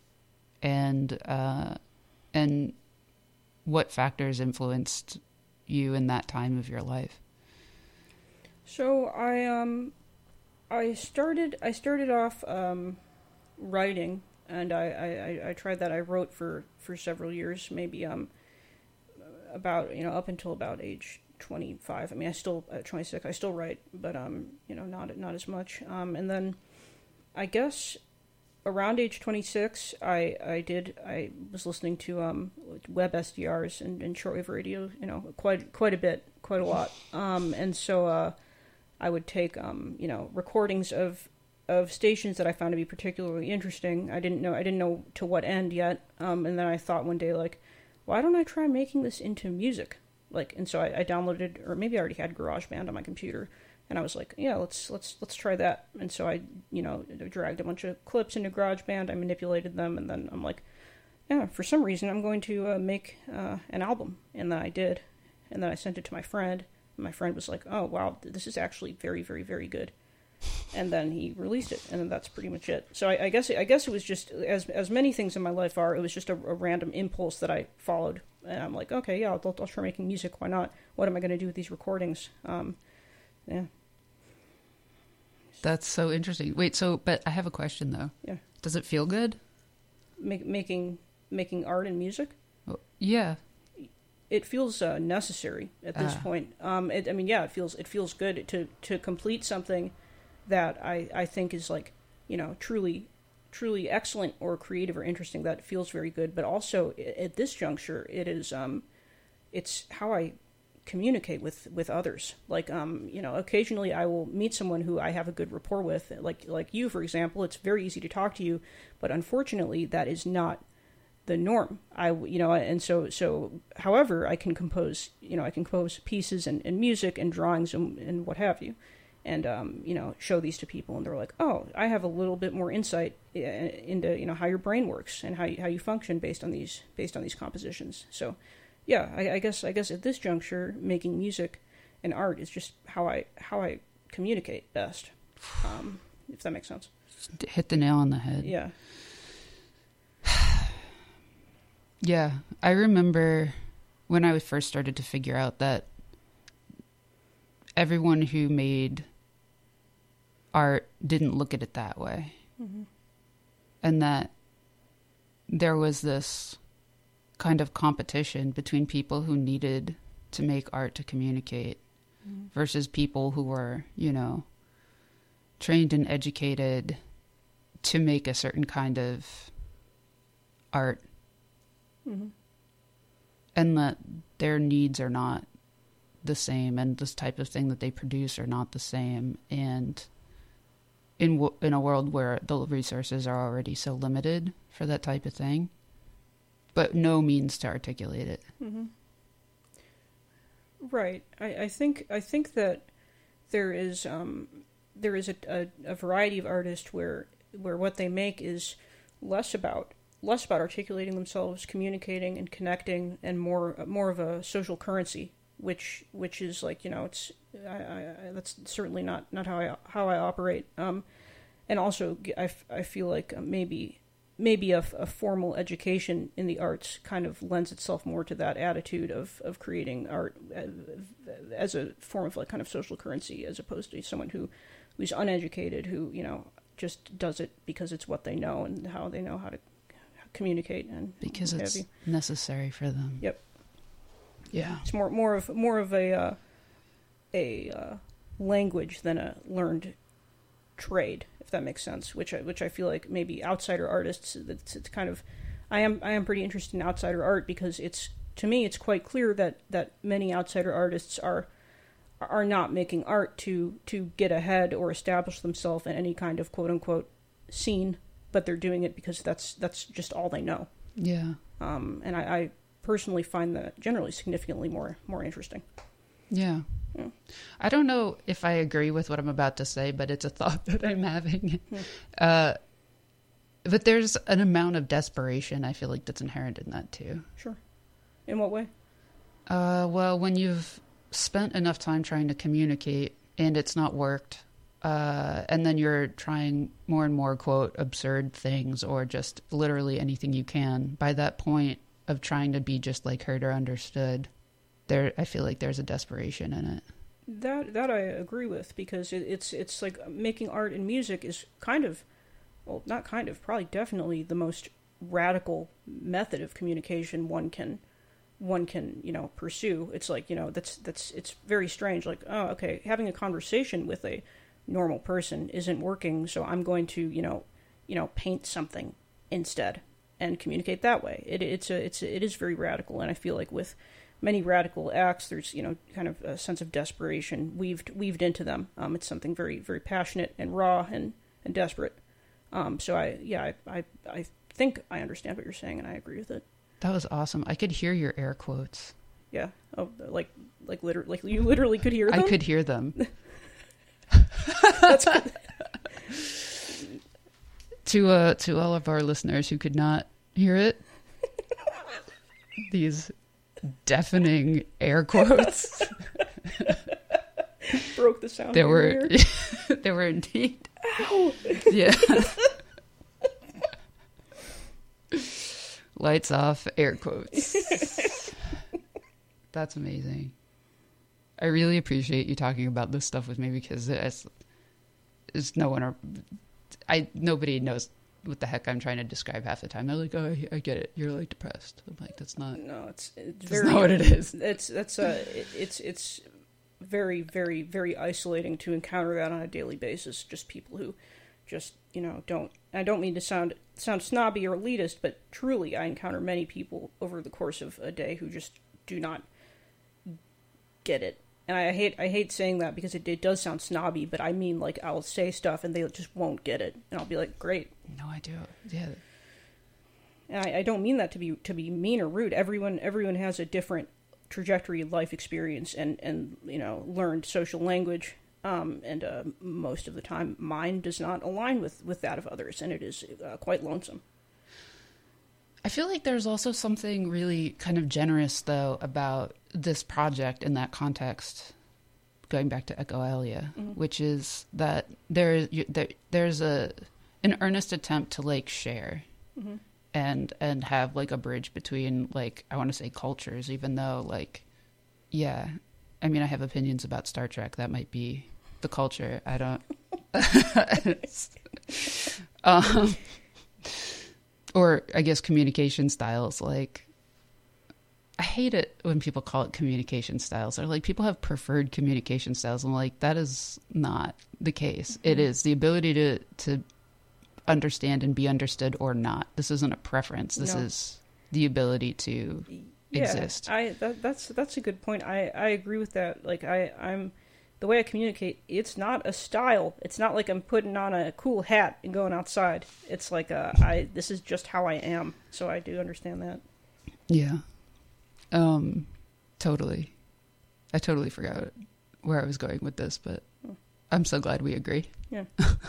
and uh, and what factors influenced you in that time of your life? So I um I started I started off um, writing, and I, I, I tried that. I wrote for, for several years, maybe um about you know up until about age twenty-five. I mean, I still at twenty-six I still write, but um you know not not as much. Um and then I guess around age twenty-six, I, I did I was listening to um web S D Rs and, and shortwave radio, you know, quite quite a bit, quite a lot. Um and so uh I would take um you know recordings of of stations that I found to be particularly interesting. I didn't know I didn't know to what end yet. Um and then I thought one day, like, why don't I try making this into music? Like, and so I, I downloaded, or maybe I already had GarageBand on my computer. And I was like, yeah, let's let's let's try that. And so I, you know, dragged a bunch of clips into GarageBand. I manipulated them, and then I'm like, yeah, for some reason I'm going to uh, make uh, an album. And then I did, and then I sent it to my friend. And my friend was like, oh wow, this is actually very very very good. And then he released it, and then that's pretty much it. So I, I guess I guess it was just as as many things in my life are. It was just a, a random impulse that I followed, and I'm like, okay, yeah, I'll, I'll try making music. Why not? What am I going to do with these recordings? Um, Yeah. That's so interesting. Wait, so, but I have a question though. Yeah. Does it feel good? Make, making making art and music? Oh, yeah. It feels uh, necessary at this Ah. point. Um, it, I mean, yeah, it feels it feels good to, to complete something that I, I think is like, you know, truly truly excellent or creative or interesting. That feels very good. But also at this juncture, it is um, it's how I communicate with, with others. Like, um, you know, occasionally I will meet someone who I have a good rapport with, like like you, for example. It's very easy to talk to you, but unfortunately that is not the norm. I, you know, and so, so, however, I can compose, you know, I can compose pieces and, and music and drawings and, and what have you, and, um, you know, show these to people, and they're like, oh, I have a little bit more insight into, you know, how your brain works and how you, how you function based on these, based on these compositions. So, yeah, I, I guess, I guess at this juncture, making music and art is just how I, how I communicate best, um, if that makes sense. Hit the nail on the head. Yeah. Yeah, I remember when I first started to figure out that everyone who made art didn't look at it that way. Mm-hmm. And that there was this kind of competition between people who needed to make art to communicate mm-hmm. versus people who were, you know, trained and educated to make a certain kind of art. Mm-hmm. And that their needs are not the same, and this type of thing that they produce are not the same. And in w- in a world where the resources are already so limited for that type of thing, but no means to articulate it. Mm-hmm. Right. I, I think I think that there is um, there is a, a, a variety of artists where where what they make is less about. less about articulating themselves, communicating and connecting, and more more of a social currency, which which is like, you know, it's I, I, that's certainly not, not how I how I operate. Um, and also I, I feel like maybe maybe a, a formal education in the arts kind of lends itself more to that attitude of, of creating art as a form of like kind of social currency, as opposed to someone who who's uneducated, who, you know, just does it because it's what they know and how they know how to communicate, and because it's necessary for them. Yep. Yeah. It's more more of more of a uh, a uh, language than a learned trade, if that makes sense. Which I, which I feel like maybe outsider artists. It's, it's kind of. I am I am pretty interested in outsider art because it's, to me, it's quite clear that, that many outsider artists are are not making art to to get ahead or establish themselves in any kind of quote unquote scene. But they're doing it because that's that's just all they know. Yeah. Um, and I, I personally find that generally significantly more more interesting. Yeah. yeah. I don't know if I agree with what I'm about to say, but it's a thought that I'm having. Yeah. Uh, but there's an amount of desperation, I feel like, that's inherent in that too. Sure. In what way? Uh, well, when you've spent enough time trying to communicate and it's not worked, uh, and then you're trying more and more, quote, absurd things or just literally anything you can. By that point of trying to be just like heard or understood, there, I feel like there's a desperation in it. That that I agree with, because it, it's it's like making art and music is kind of, well, not kind of, probably definitely the most radical method of communication one can one can you know pursue. It's like, you know that's that's it's very strange. Like, oh, okay, having a conversation with a normal person isn't working, so I'm going to you know you know paint something instead and communicate that way. It it's a it's a, it is very radical, and I feel like with many radical acts, there's, you know, kind of a sense of desperation weaved weaved into them. Um, it's something very, very passionate and raw and, and desperate. Um, so I, yeah, I, I, I think I understand what you're saying, and I agree with it. That was awesome. I could hear your air quotes. Yeah. Oh, like, like literally, like you literally could hear them? I could hear them. That's good. to, uh, to all of our listeners who could not hear it, these deafening air quotes broke the sound. There were, there were indeed. Ow. Yeah. Lights off, air quotes. That's amazing. I really appreciate you talking about this stuff with me, because it's, it's no one, I nobody knows what the heck I'm trying to describe half the time. They're like, oh, I, I get it. You're like depressed. I'm like, that's not. No, it's, it's that's very. not what it is. It's that's uh, it, it's it's very very very isolating to encounter that on a daily basis. Just people who, just you know, don't. I don't mean to sound sound snobby or elitist, but truly, I encounter many people over the course of a day who just do not get it. And I hate I hate saying that, because it, it does sound snobby, but I mean, like, I'll say stuff and they just won't get it, and I'll be like, great. No, I do. Yeah. And I, I don't mean that to be to be mean or rude. Everyone everyone has a different trajectory of life experience and, and you know, learned social language. Um, and uh, most of the time, mine does not align with, with that of others, and it is uh, quite lonesome. I feel like there's also something really kind of generous, though, about this project in that context, going back to Echolalia, mm-hmm. which is that there, there there's a an earnest attempt to, like, share mm-hmm. and and have, like, a bridge between, like, I want to say cultures, even though, like, yeah, I mean, I have opinions about Star Trek. That might be the culture. I don't... um, or, I guess, communication styles, like... I hate it when people call it communication styles. They're like, people have preferred communication styles. I'm like, that is not the case. Mm-hmm. It is the ability to, to understand and be understood or not. This isn't a preference. This no. is the ability to yeah, exist. I that, that's that's a good point. I, I agree with that. Like I, I'm the way I communicate, it's not a style. It's not like I'm putting on a cool hat and going outside. It's like a, I this is just how I am. So I do understand that. Yeah. Um, totally. I totally forgot where I was going with this, but oh. I'm so glad we agree. Yeah.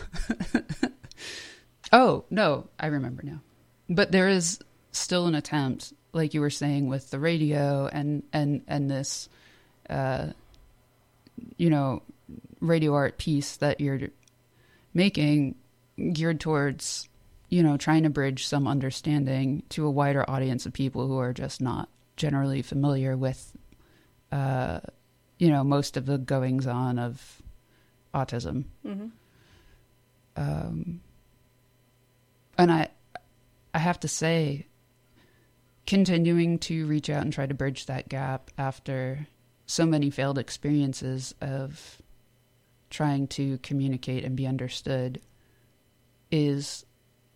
Oh, no, I remember now. But there is still an attempt, like you were saying, with the radio and, and, and this, uh, you know, radio art piece that you're making geared towards, you know, trying to bridge some understanding to a wider audience of people who are just not generally familiar with, uh, you know, most of the goings on of autism. Mm-hmm. Um, and I, I have to say, continuing to reach out and try to bridge that gap after so many failed experiences of trying to communicate and be understood is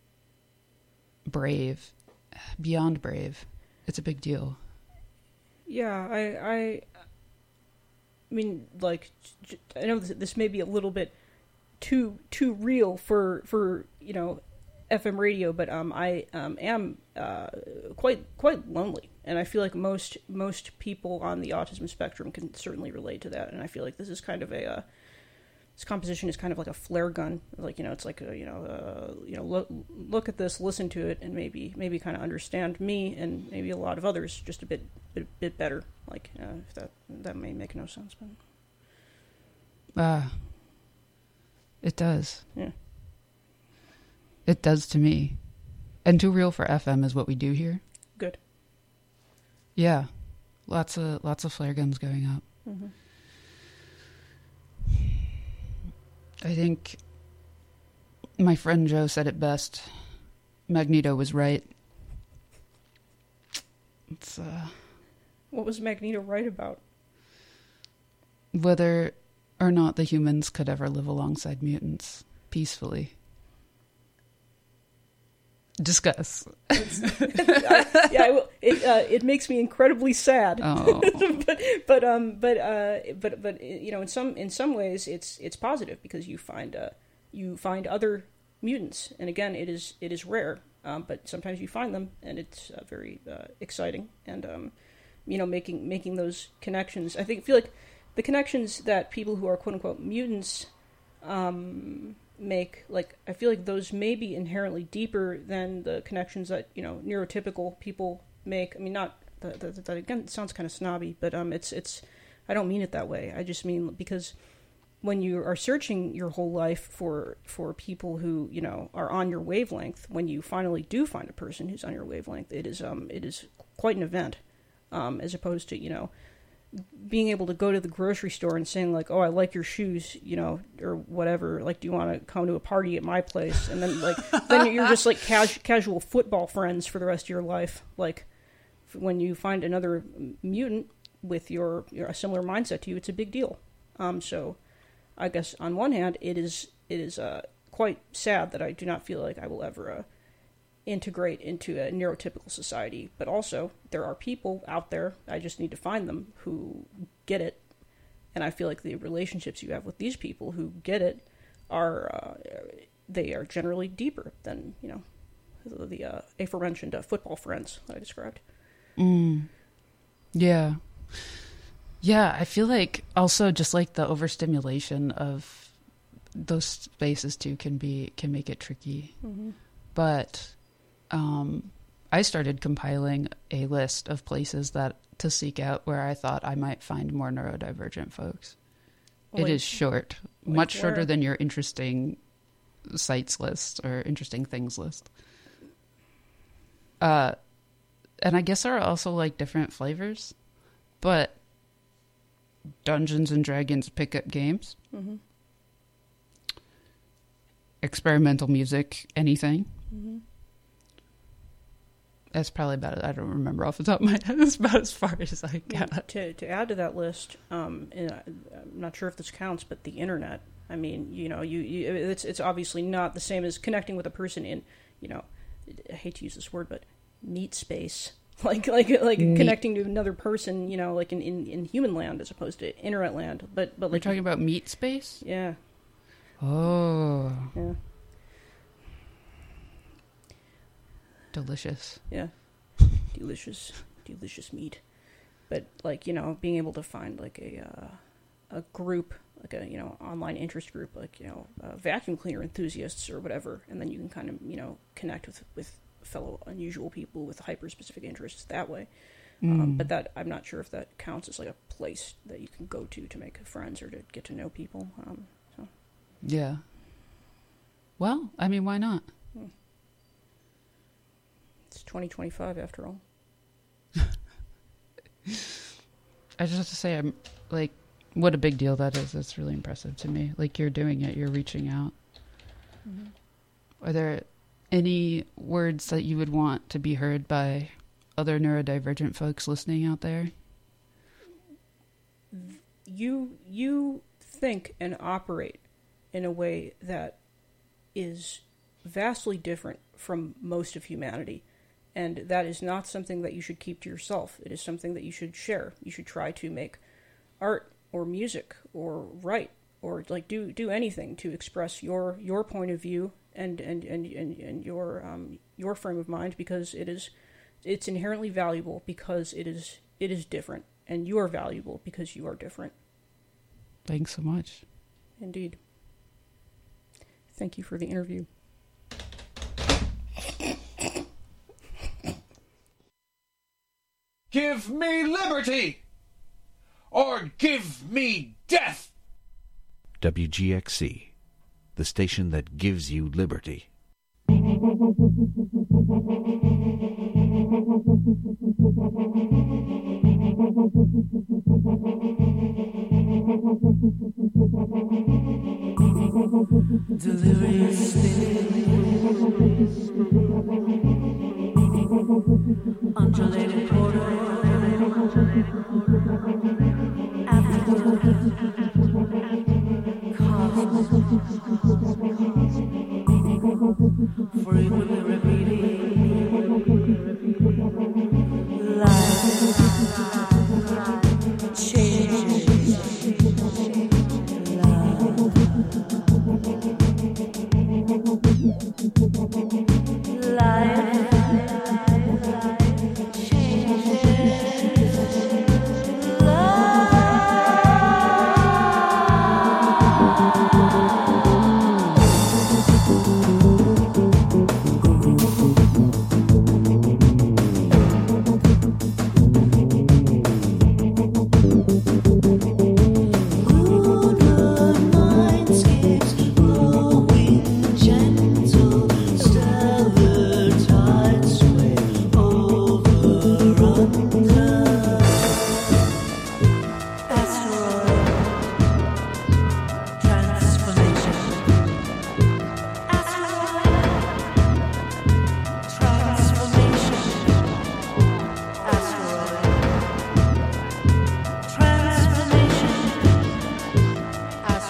brave, beyond brave. It's a big deal. Yeah, I, I, I mean, like, I know this may be a little bit too too real for for you know, F M radio, but um, I um am uh quite quite lonely, and I feel like most most people on the autism spectrum can certainly relate to that, and I feel like this is kind of a uh, this composition is kind of like a flare gun, like, you know, it's like a, you know uh, you know look look at this, listen to it, and maybe maybe kind of understand me and maybe a lot of others just a bit bit, bit better. Like, uh, if that that may make no sense, but uh It does. Yeah. It does to me. And Too Real for F M is what we do here. Good. Yeah. Lots of lots of flare guns going up. Mm-hmm. I think my friend Joe said it best. Magneto was right. It's uh What was Magneto right about? Whether or not the humans could ever live alongside mutants peacefully. Discuss. I, yeah, I will, it uh, it makes me incredibly sad. Oh. but but um but uh but but you know in some in some ways it's it's positive because you find uh you find other mutants, and again it is it is rare, um, but sometimes you find them, and it's uh, very uh, exciting, and um you know making making those connections. I think feel like the connections that people who are quote unquote mutants um. make, like, I feel like those may be inherently deeper than the connections that, you know, neurotypical people make. I mean, not, that, that, that again, it sounds kind of snobby, but um, it's, it's, I don't mean it that way. I just mean because when you are searching your whole life for, for people who, you know, are on your wavelength, when you finally do find a person who's on your wavelength, it is, um, it is quite an event, um, as opposed to, you know, being able to go to the grocery store and saying like, oh, I like your shoes, you know, or whatever. Like, do you want to come to a party at my place? And then like, then you're just like cas- casual football friends for the rest of your life. Like when you find another mutant with your, your a similar mindset to you, it's a big deal. Um, so I guess on one hand, it is, it is, uh, quite sad that I do not feel like I will ever, uh, integrate into a neurotypical society, but also there are people out there, I just need to find them, who get it, and I feel like the relationships you have with these people who get it are uh, they are generally deeper than, you know, the, the uh, aforementioned uh, football friends that I described. Mm. Yeah. Yeah, I feel like also just like the overstimulation of those spaces too can be can make it tricky. Mm-hmm. But Um, I started compiling a list of places that to seek out where I thought I might find more neurodivergent folks. Like, it is short, like much where? shorter than your interesting sites list or interesting things list. Uh, and I guess there are also like different flavors, but Dungeons and Dragons pickup games, mm-hmm. experimental music, anything. Mm-hmm. That's probably about it. I don't remember off the top of my head. That's about as far as I got. To to add to that list, um, and I, I'm not sure if this counts, but the internet. I mean, you know, you, you it's it's obviously not the same as connecting with a person in, you know, I hate to use this word, but meat space. Like like like meat. Connecting to another person, you know, like in, in, in human land as opposed to internet land. But but like We're talking about meat space? Yeah. Oh. Yeah. Delicious. Yeah. Delicious. Delicious meat. But, like, you know, being able to find, like, a uh, a group, like a, you know, online interest group, like, you know, uh, vacuum cleaner enthusiasts or whatever, and then you can kind of, you know, connect with, with fellow unusual people with hyper-specific interests that way. Mm. Um, but that, I'm not sure if that counts as, like, a place that you can go to to make friends or to get to know people. Um, so. Yeah. Well, I mean, why not? Hmm. It's twenty twenty-five after all. I just have to say, I'm like, what a big deal that is. That's really impressive to me. Like, you're doing it. You're reaching out. Mm-hmm. Are there any words that you would want to be heard by other neurodivergent folks listening out there? You you think and operate in a way that is vastly different from most of humanity. And that is not something that you should keep to yourself. It is something that you should share. You should try to make art or music or write or like do, do anything to express your, your point of view and, and, and, and, and your um, your frame of mind, because it is it's inherently valuable because it is it is different, and you are valuable because you are different. Thanks so much. Indeed. Thank you for the interview. Give me liberty, or give me death. W G X C, the station that gives you liberty. Delirious.